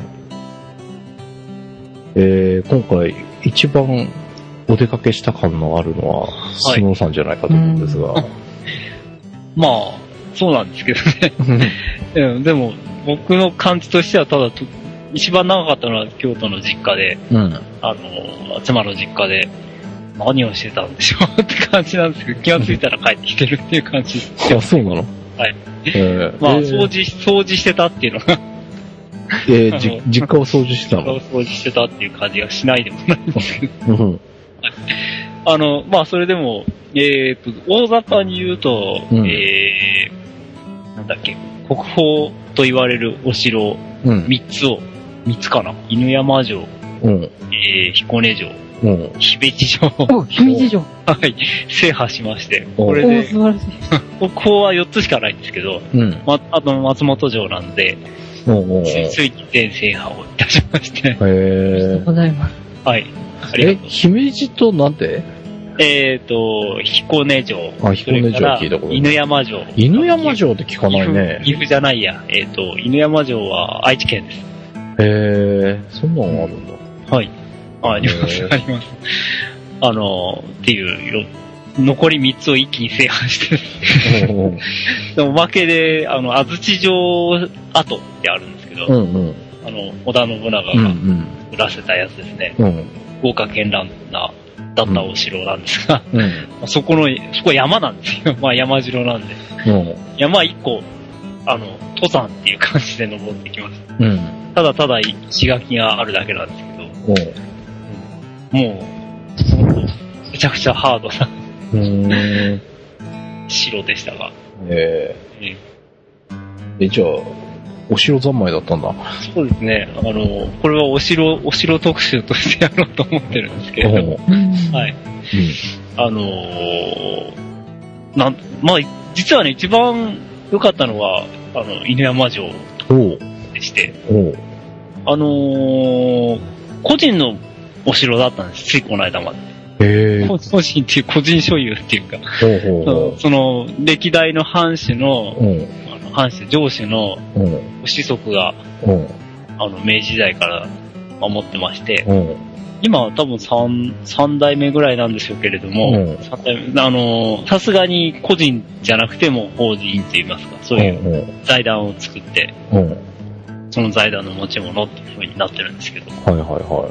えー、今回一番お出かけした感のあるのは、スノーさんじゃないかと思うんですが。はい、 まあ、そうなんですけどね。でも、僕の感じとしては、ただ、一番長かったのは京都の実家で、うん、あの、妻の実家で、何をしてたんでしょうって感じなんですけど、気がついたら帰ってきてるっていう感じ。 あ、そうなの？ はい。えー、まあ、掃除、掃除してたっていうのが。 えー、じ、実家を掃除してたの？ 実家を掃除してたっていう感じがしないでもないんですけど。うんあの、まあ、それでも、えっと、大雑把に言うと、うん、えー、なんだっけ、国宝と言われるお城みっつを、みっつかな犬山城、うん、えー、彦根城、うん、姫路城。 お、姫路城。 はい、制覇しまして。これで、 素晴らしい。 国宝はよっつしかないんですけど、うん、ま、あと松本城なんで、ついに全制覇をいたしまして。へー。ありがとうございます。 はい。 え、姫路となんてえっ、ー、と、彦根城。 あ、彦根城聞いたことない。 犬山城。 犬山城って聞かないね。 岐阜じゃないや。えっ、ー、と、犬山城は愛知県です。 へえ、そんなのあるんだ。 はい。あります、あります。あの、っていうよ、残りみっつを一気に制覇してる。でも、おまけで、あの、安土城跡ってあるんですけど、うんうん、あの、織田信長が売らせたやつですね。うんうん、豪華絢爛な、だったお城なんですが、うん、そこの、そこは山なんですよ。まあ山城なんで。うん、山一個、あの、登山っていう感じで登ってきました。うん、ただただ石垣があるだけなんですけど、うん、もう、めちゃくちゃハードなうん城でしたが。 えー、え、じゃあ、お城三昧だったんだ。 そうですね。あの、これはお城、お城特集としてやろうと思ってるんですけれども。はい。うん、あのー、なん、まあ、実はね、一番良かったのは、あの、犬山城でして、あのー、個人のお城だったんです、ついこの間まで。 へ個人っていう、個人所有っていうか、ほうほうほうその、歴代の藩主の、藩主、城主の子息が、あの、明治時代から守ってまして、 今は多分三、三代目ぐらいなんでしょうけれども、うん、三代目、あの、さすがに個人じゃなくても法人といいますか、そういう財団を作って、うん、その財団の持ち物っていう風になってるんですけど、 はいはいはい。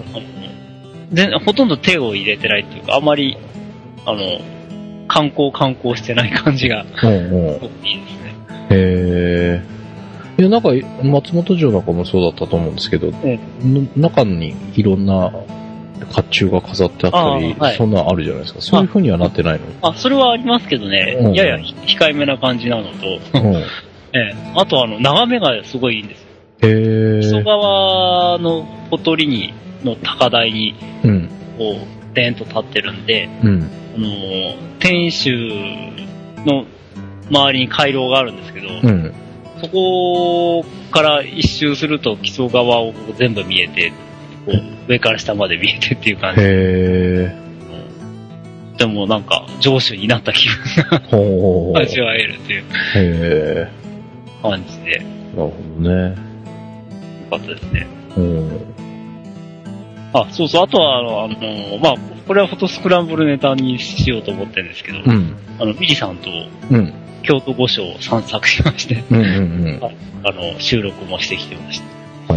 で、ほとんど手を入れてないっていうか、あまり、あの、観光観光してない感じが、すごくいいですね。 へー。いや、なんか、松本城なんかもそうだったと思うんですけど、ええ、中にいろんな甲冑が飾ってあったり、はい、そんなのあるじゃないですか。そういう風にはなってないの？ あ、それはありますけどね、うん、やや控えめな感じなのと、うんええ、あとあの、眺めがすごいいいんですよ。 へー。 木曽川のほとりに、の高台に、うん、こう、デーンと立ってるんで、うん、あの、天守の周りに回廊があるんですけど、うんそこから一周すると木曽川を全部見えて、こう上から下まで見えてっていう感じで。 へー。でもなんか城主になった気分が味わえるっていうへー感じで。 なるほどね。よかったですね。うん。あ、そうそう。あとはあの、あのまあ、これはフォトスクランブルネタにしようと思ってるんですけど、うん、あのミリさんと。うん京都御所を散策しまして、うんうんうんあ、あの、収録もしてきてました。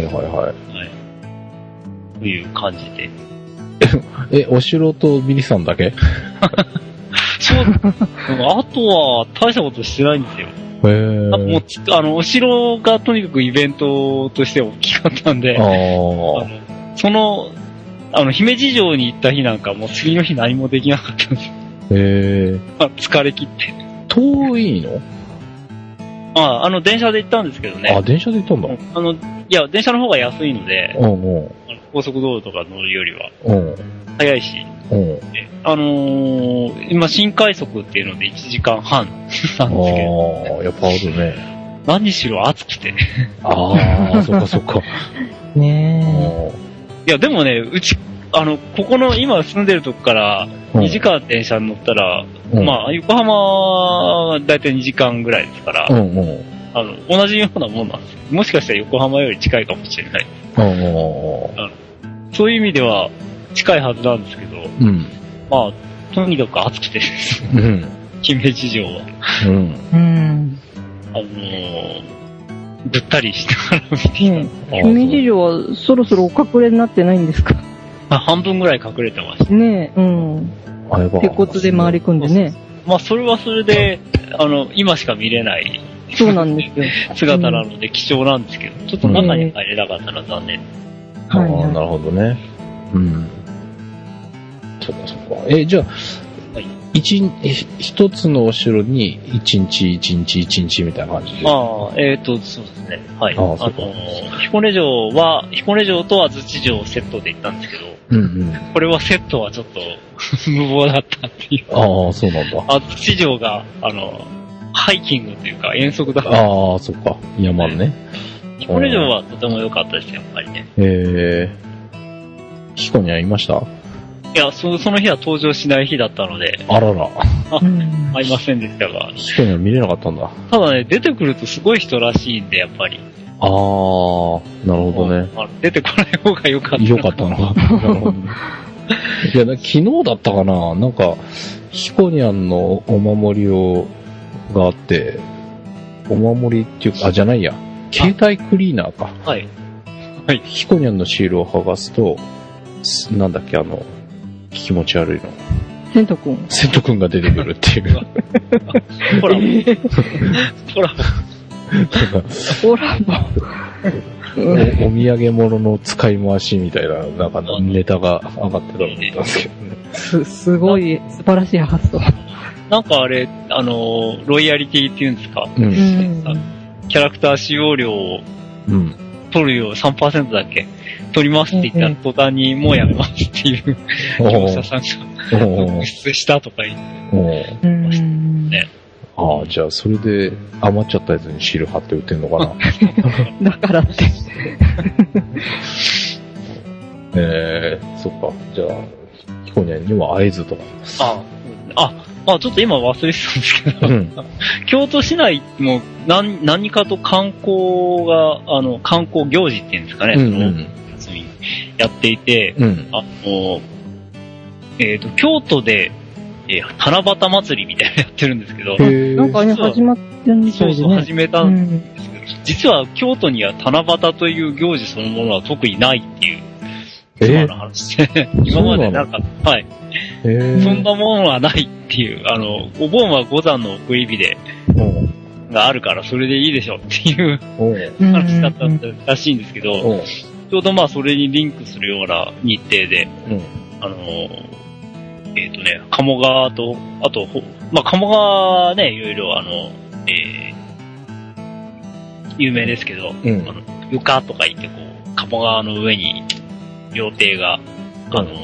はいはいはい。はい。 という感じで。 え、お城とミリさんだけそう。あとは大したことしてないんですよ。 へー。 あもうあの、お城がとにかくイベントとして大きかったんで、あのその、あの、姫路城に行った日なんかもう次の日何もできなかったんですよ。 へー。 まあ、疲れ切って。 遠いの？ あ、あの、電車で行ったんですけどね。 あ、電車で行ったんだ。 あの、いや、電車の方が安いので、 うんうん、 高速道路とか乗るよりは、 うん、 早いし、 うん、 あのー、今、新快速っていうのでいちじかんはんなんですけど、 ああ、やっぱあるね。 何しろ暑くて。 ああ、そっかそっか。 ねえ。いや、でもね、うち、あの、ここの今住んでるとこからにじかん電車に乗ったら、うん、まあ、横浜はだいたいにじかんぐらいですから、うんうん、あの、同じようなもんなんですよ。もしかしたら横浜より近いかもしれない。うん、そういう意味では近いはずなんですけど、うん、まあ、とにかく暑くてです、うん、姫路城は。うん、あのー、ぐったりしながら見てきた。 姫路城はそろそろお隠れになってないんですか？ あ、半分ぐらい隠れてました。 ねえ、うん。鉄骨で回り込んでね。 まあ、それはそれで、あの、今しか見れない。 そうなんですよ。 姿なので貴重なんですけど、ちょっと中に入れなかったら残念。 ああ、なるほどね。うん。そっかそっか。え、じゃあ、はい、一、一つのお城に一日一日一日みたいな感じで。 ああ、えっ、ー、と、そうですね。はい。あ, あの、彦根城は、彦根城と安土城セットで行ったんですけど、うんうん、これはセットはちょっと無謀だったっていう。 ああ、そうなんだ。 安土城が、あの、ハイキングというか遠足だった。 ああ、そっか。山ね。 彦根城はとても良かったですよ、やっぱりね。 へえ。彦根はいました？ いや、そ, その日は登場しない日だったので。 あらら。 あ、会いませんでしたが。 彦根は見れなかったんだ。 ただね、出てくるとすごい人らしいんで、やっぱり。 ああ、なるほどね。 出てこない方が良かった。 良かったな。なるほどね。いや、昨日だったかな、なんか、ヒコニャンのお守りを、があって、お守りっていうか、あ、じゃないや、携帯クリーナーか。 はい。はい。 ヒコニャンのシールを剥がすと、なんだっけ、あの、気持ち悪いの。 セント君。 セント君が出てくるっていう。 ほら。ほら。 ほらもお, お土産物の使い回しみたいな、なんかネタが上がってたと思ったんですけどね。 す、すごい素晴らしい発想。 なんかあれ、あの、ロイヤリティっていうんですか、うん、キャラクター使用料を取るよう さんパーセント だけ取りますって言ったら途端にもうやめますっていう業者さんが突出したとか言ってましたね。 ああ、じゃあ、それで余っちゃったやつにシール貼って売ってんのかな。だからって。 えー、そっか。じゃあ、ヒコニャンには会えずと。 ああ、まあちょっと今忘れてたんですけど、うん、京都市内も何、何かと観光が、あの、観光行事っていうんですかね、うんうん、そのやっていて、 うん、 あの、えっと、京都で、えー、七夕祭りみたいなのやってるんですけど、 なんかね、始まってるんですよね。 そうそう、始めたんですけど、うん、実は京都には七夕という行事そのものは特にないっていう、妻の話で、今までなんか、はい。そんなものはないっていう、あの、お盆は五山の送り火で、があるからそれでいいでしょっていう話だったらしいんですけど、ちょうどまあそれにリンクするような日程で、うん、あの、えっとね、鴨川と、あと、まあ鴨川ね、いろいろあの、えー、有名ですけど、うん、あの床とか言ってこう、鴨川の上に料亭が、あの、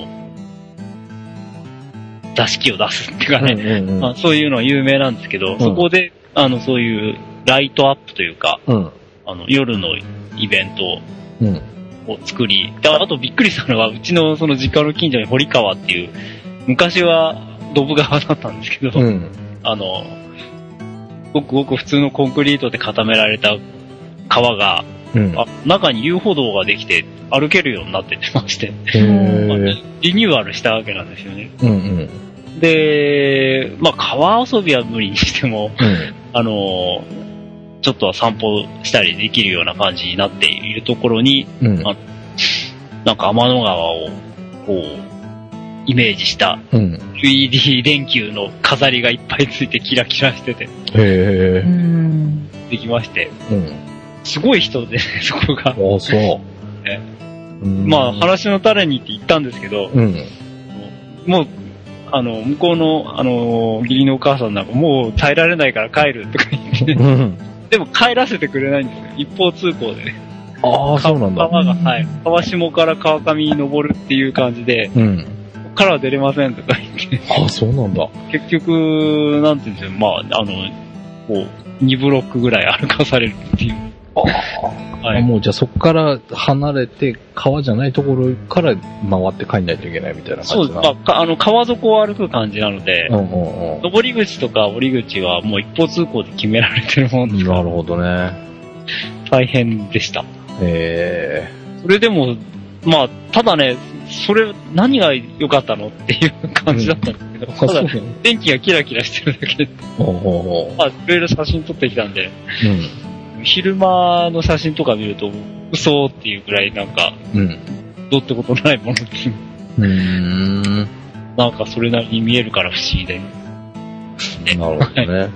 座敷を出すっていうかね、うんうんうんまあ、そういうのは有名なんですけど、うん、そこで、あの、そういうライトアップというか、うん、あの、夜のイベントを作り、で、あとびっくりしたのは、うちのその実家の近所に堀川っていう、昔はドブ川だったんですけど、うん、あの、ごくごく普通のコンクリートで固められた川が、うん、あ中に遊歩道ができて歩けるようになってまして、まあ、リニューアルしたわけなんですよね。うんうん、で、まあ川遊びは無理にしても、うん、あのちょっと散歩したりできるような感じになっているところに、うん、あなんか天の川をこうイメージした エルイーディー 電球の飾りがいっぱいついてキラキラしてて、へーできまして。うんすごい人でね、そこが。ああ、そう。ね、まあ、話の種にって言ったんですけど、うん、もう、あの、向こうの、あの、義理のお母さんなんか、もう耐えられないから帰るとか言って、うん、でも帰らせてくれないんですよ。一方通行でね。 ああ、そうなんだ。 川が、はい。川下から川上に登るっていう感じで、うん、ここからは出れませんとか言って。 ああ、そうなんだ。 結局、なんていうんですよ、まあ、あの、こう、にブロックぐらい歩かされるっていう。 あはい、もうじゃあそこから離れて川じゃないところから回って帰んないといけないみたいな感じなそうです。まあ、あの川底を歩く感じなので、うんうんうん、登り口とか降り口はもう一方通行で決められてるもんですから。 なるほどね。 大変でした。 へー。それでも、まあ、ただね、それ何が良かったのっていう感じだったんですけど、うん、ただ電気がキラキラしてるだけで、まあ、いろいろ写真撮ってきたんで、うん昼間の写真とか見ると嘘っていうくらいなんか、うん、どうってことないものっていう。うーんなんかそれなりに見えるから不思議で。ね、 なるほどね。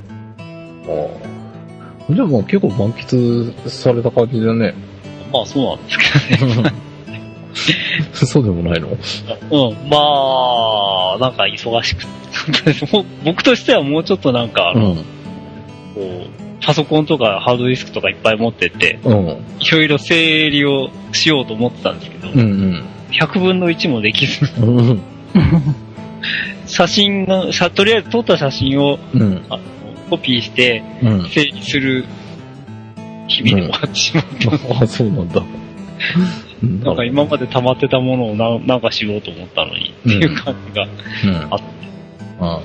あじゃあもう結構満喫された感じだね。 まあそうなんですけどね。 そうでもないの？うん、 まあ、なんか忙しくて。僕としてはもうちょっとなんか、うん、こう、パソコンとかハードディスクとかいっぱい持ってって、うん、いろいろ整理をしようと思ってたんですけど、うんうん、ひゃくぶんのいちもできず、うん、写真が、とりあえず撮った写真を、うん、あのコピーして整理する日々で終わってしまった、 うん。あ、そうなんだ。 なんか今まで溜まってたものをななんかしようと思ったのに、うん、っていう感じがあって。うんうんうん、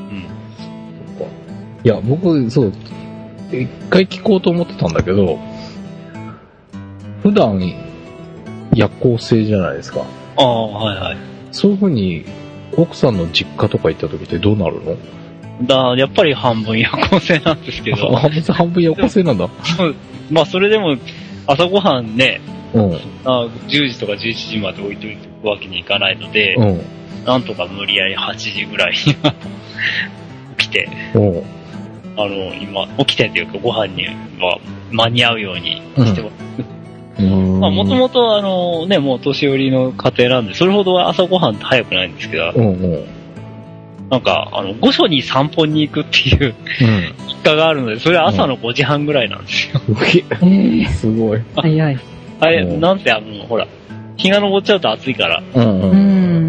いや、僕、そう、一回聞こうと思ってたんだけど、普段夜行性じゃないですか。 ああ、はいはい。 そういう風に奥さんの実家とか行った時ってどうなるの？ だやっぱり半分夜行性なんですけど。 半分半分夜行性なんだ。 まあそれでも朝ごはんね、うん、あじゅうじとかじゅういちじまで置いといておくわけにいかないので、うん、なんとか無理やりはちじぐらいには起きて。うんあの、今、起きてというかご飯には間に合うようにしてます。うん、まあ、もともとあのね、もう年寄りの家庭なんで、それほど朝ごはんって早くないんですけど、うんうん、なんか、あの、御所に散歩に行くっていう日課があるので、それは朝のごじはんぐらいなんですよ。 うん、すごい。 早い。 あれ、なんせあの、ほら、日が昇っちゃうと暑いから、 うんうん、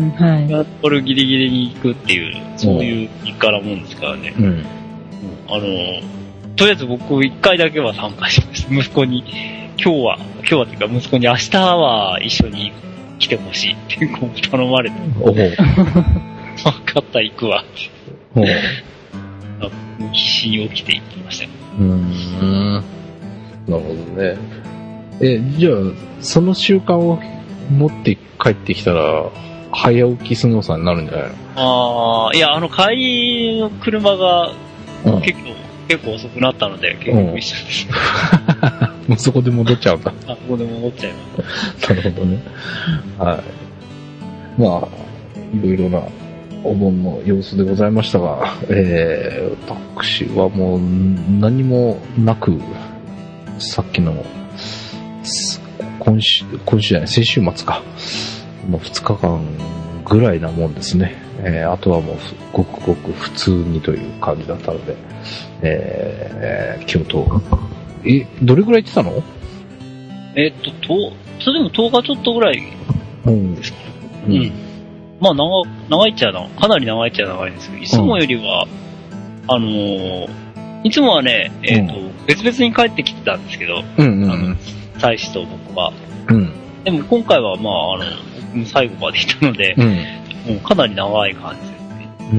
はい。 日が昇るギリギリに行くっていう、そういう日課なもんですからね。うんあの、とりあえず僕一回だけは参加しました。息子に、今日は、今日はっていうか息子に明日は一緒に来てほしいってこう頼まれて。お分かった、行くわって。必死に起きて行きました。うーん。 なるほどね。え、じゃあ、その習慣を持って帰ってきたら、早起きスノーさんになるんじゃないの？ ああ、いや、あの、帰りの車が、 うん、 結構、結構遅くなったので、結構一緒です。 もうそこで戻っちゃうんだ。 あ、ここで戻っちゃいます。なるほどね。はい。まあ、いろいろなお盆の様子でございましたが、えー、私はもう何もなく、さっきの、今週、今週じゃない、先週末か。もうふつかかんぐらいなもんですね。えー、あとはもうごくごく普通にという感じだったので、えー、京都、え、どれぐらい行ってたの？ えー、っと、と、それでもとおかちょっとぐらいですかね。うん。うん、まあ長、長いっちゃ長い、かなり長いっちゃ長いですけど、いつもよりは、うん、あのー、いつもはね、えー、っと、うん、別々に帰ってきてたんですけど、 うんうんうん、 あの、大使と僕は。 うん。 でも今回はまあ、あの、最後までいたので、うん、もうかなり長い感じですね。 うん。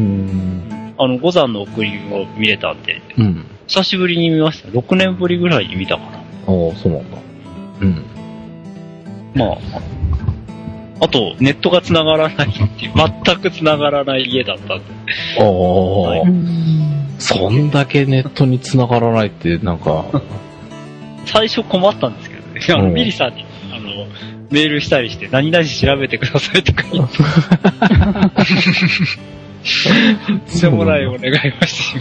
あの、五山の送りを見れたんで、 うん、 久しぶりに見ました。ろくねんぶりぐらいに見たかな。 ああ、そうなんだ。うん。 まあ、あと、ネットが繋がらないっていう、全く繋がらない家だったんで。 ああ、はい、そんだけネットに繋がらないって、なんか。 最初困ったんですけどね。あの、ミリさんに、あの、メールしたりして、何々調べてくださいとか言って。してもらいお願いはして。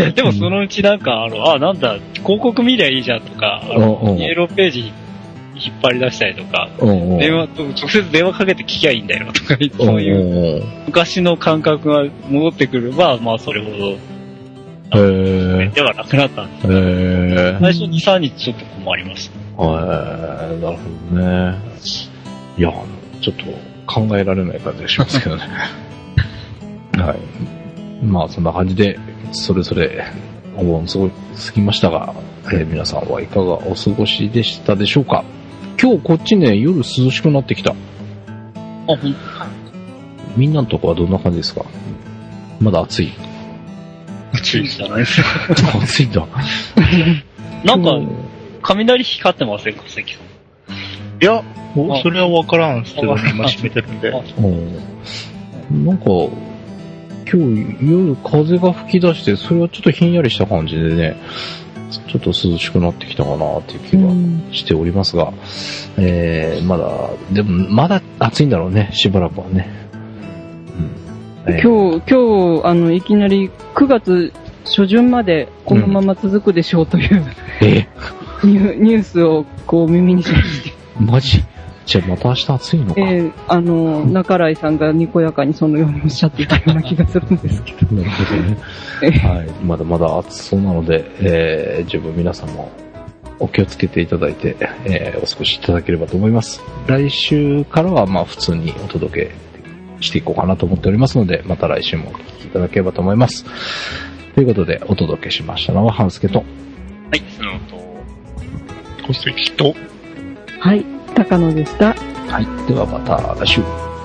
でもそのうちなんか、あの、あ、なんだ、広告見りゃいいじゃんとか、あの、イエローページ引っ張り出したりとか、電話、直接電話かけて聞きゃいいんだよとか言って、そういう昔の感覚が戻ってくれば、まあそれほど、 へではなくなったんですけど、最初に、さんにちちょっと困りました。 へー、なるほどね。いや、ちょっと考えられない感じがしますけどね。はい。まあそんな感じで、それぞれお盆過ぎましたが、えー、皆さんはいかがお過ごしでしたでしょうか？今日こっちね、夜涼しくなってきた。あ、 ほんと？ みんなのとこはどんな感じですか？まだ暑い？ 暑いじゃないですか。 暑いんだ。 なんか、雷光ってませんか、関さん。 いや、それはわからんすけどね、今閉めてるんで。 なんか、今日夜風が吹き出して、それはちょっとひんやりした感じでね、ちょっと涼しくなってきたかなっていう気がしておりますが、えー、まだ、でもまだ暑いんだろうね、しばらくはね。 うんえー、今日、今日、あの、いきなりくがつ初旬までこのまま続くでしょうという、うん、 えー、ニュ、ニュースをこう耳にしまして。 マジ？じゃあまた明日暑いのか。 えー、あの、中井さんがにこやかにそのようにおっしゃっていたような気がするんですけど。 なるほどね。はい。まだまだ暑そうなので、えー、十分皆さんもお気をつけていただいて、えー、お過ごしいただければと思います。来週からはまあ普通にお届けしていこうかなと思っておりますので、また来週もお聞きいただければと思います。ということで、お届けしましたのは、半助と。 はい、そのと、 小関と。 はい。高野でした。 はい。ではまた来週。